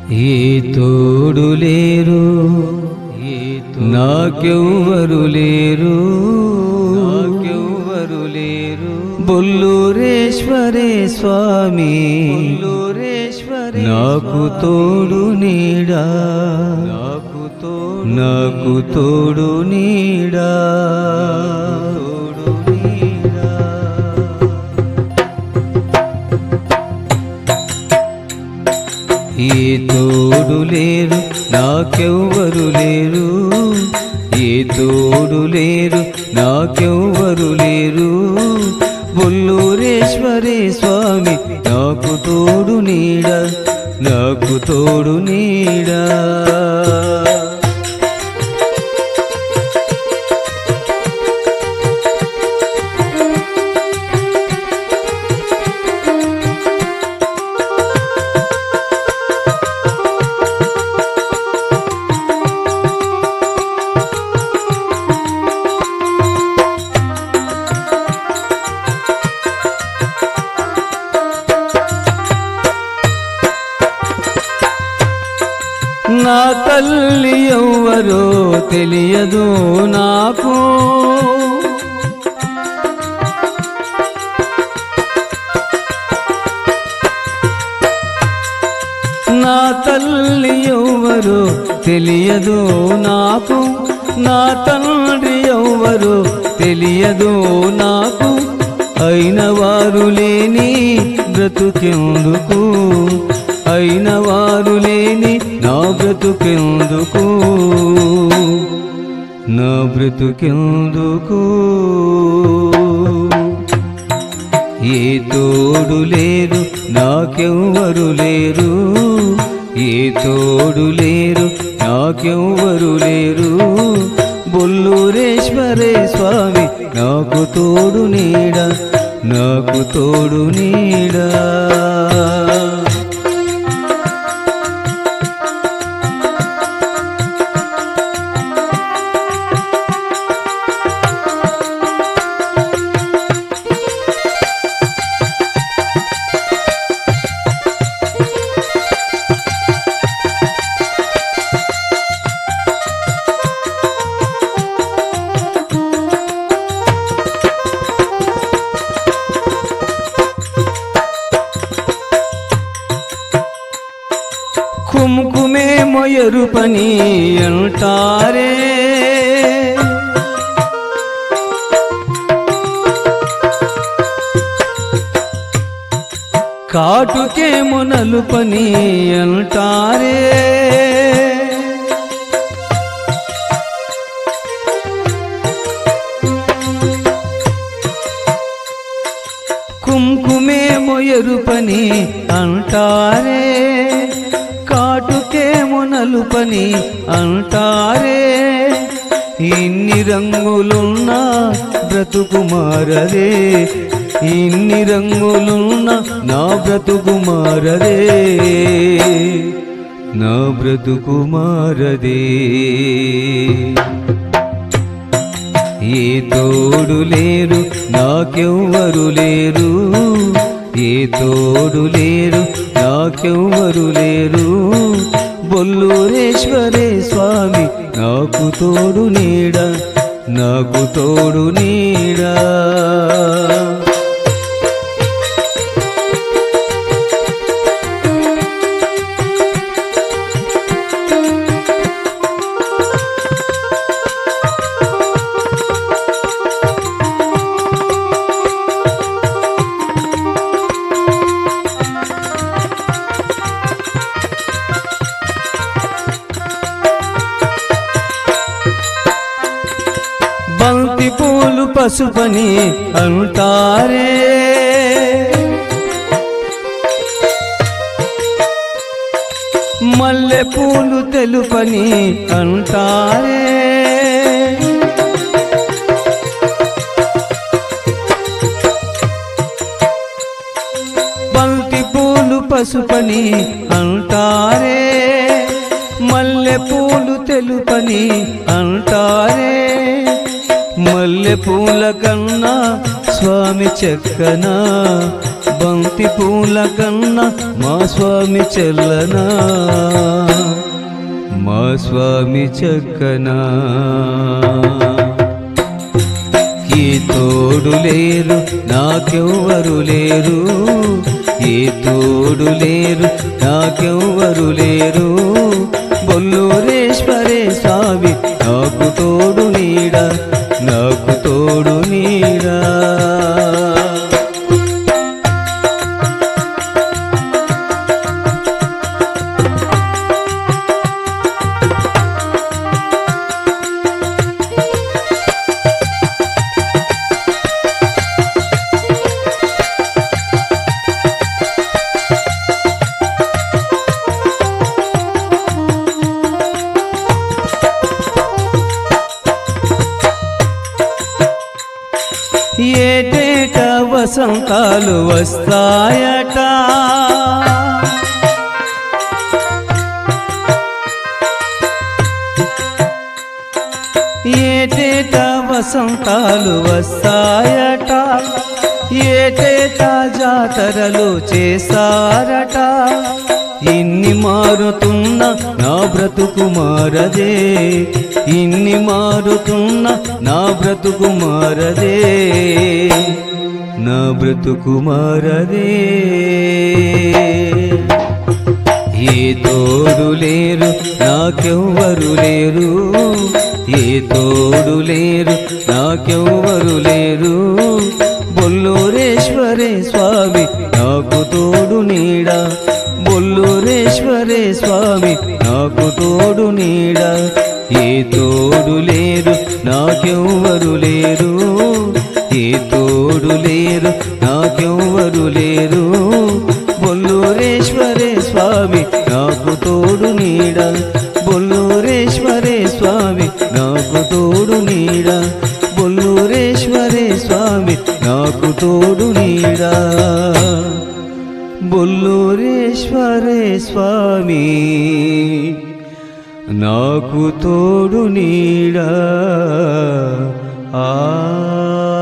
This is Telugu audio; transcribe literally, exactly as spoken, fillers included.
ఏ తోడు లేరు నాకెవ్వరు లేరు నాకెవ్వరు లేరు బొల్లూరేశ్వరే స్వామి బొల్లూరేశ్వరే నాకు తోడు నీడా నాకు తోడు నాకు తోడు నీడా ఏ తోడు లేరు నాకెవ్వరు లేరు ఏ తోడు లేరు నాకెవ్వరు లేరు బొల్లూరేశ్వరే స్వామి నాకు తోడు నీడా నాకు తోడు నీడా నా తల్లి ఎవ్వరో తెలియదు నాకు నా తల్లి ఎవ్వరో తెలియదు నాకు నా తండ్రి ఎవ్వరో తెలియదు నాకు అయిన వారు లేని బ్రతుకెందుకు అయిన వారు లేని నా బ్రతుకెందుకు నా బ్రతుకెందుకు ఏ తోడు లేరు నాకెవ్వరు లేరు ఏ తోడు లేరు నాకెవ్వరు లేరు బొల్లూరేశ్వరే స్వామి నాకు తోడు నీడా నాకు తోడు నీడా కుంకుమే మొయరు పని అంటారే కాటుకే మునలు పని అంటారే కుంకుమే మొయరు పని అంటారే కాటుకే మునలు పని అంటారే ఇన్ని రంగులున్నా బ్రతుకు మారదే ఇన్ని రంగులున్నా నా బ్రతుకు మారదే నా బ్రతుకు మారదే ఏ తోడు లేరు నాకెవ్వరు లేరు ఏ తోడు లేరు నాకెవ్వరు లేరు బొల్లూరేశ్వరే స్వామి నాకు తోడు నీడా నాకు తోడు నీడా బంతి పూలు పసుపని అంటారే మల్లె పూలు తెలుపని అంటారే బంతి పూలు పసుపని అంటారే మల్లె పూలు తెలుపని అంటారే మల్లె పూల కన్నా స్వామి చక్కనా, బంతి పూల కన్నా మా స్వామి చల్లనా, మా స్వామి చక్కనా. ఏ తోడు లేరు నాకెవ్వరు లేరు, ఏ తోడు లేరు నాకెవ్వరు లేరు, బొల్లూరేశ్వరే స్వామి నాకు తోడు నీడ, నాకు తోడు నీడా. ఏటేట వసంతాలు వస్తాయట, ఏటేట వసంతాలు వస్తాయట, ఏటేట జాతరలు చేశారట. ఇన్ని మారుతున్న నా బ్రతుకు మారదే, ఇన్ని మారుతున్న నా బ్రతుకు మారదే, నా బ్రతుకు మారదే. ఏ తోడు లేరు నాకెవ్వరు లేరు, ఏ తోడు లేరు నాకెవ్వరు లేరు, బొల్లూరేశ్వరే స్వామి నాకు తోడు నీడ, బొల్లూరేశ్వరే స్వామి నాకు తోడు నీడ. ఏ తోడు లేరు నాకెవ్వరు లేరు, ఏ తోడు లేరు నాకెవ్వరు లేరు, బొల్లూరేశ్వరే స్వామి నాకు తోడు నీడ, బొల్లూరేశ్వరే స్వామి నాకు తోడు నీడ, బొల్లూరేశ్వరే స్వామి నాకు తోడు నీడ, బొల్లూరేశ్వరే స్వామి నాకు తోడు నీడ. నాకు తోడు నీడ. ఆ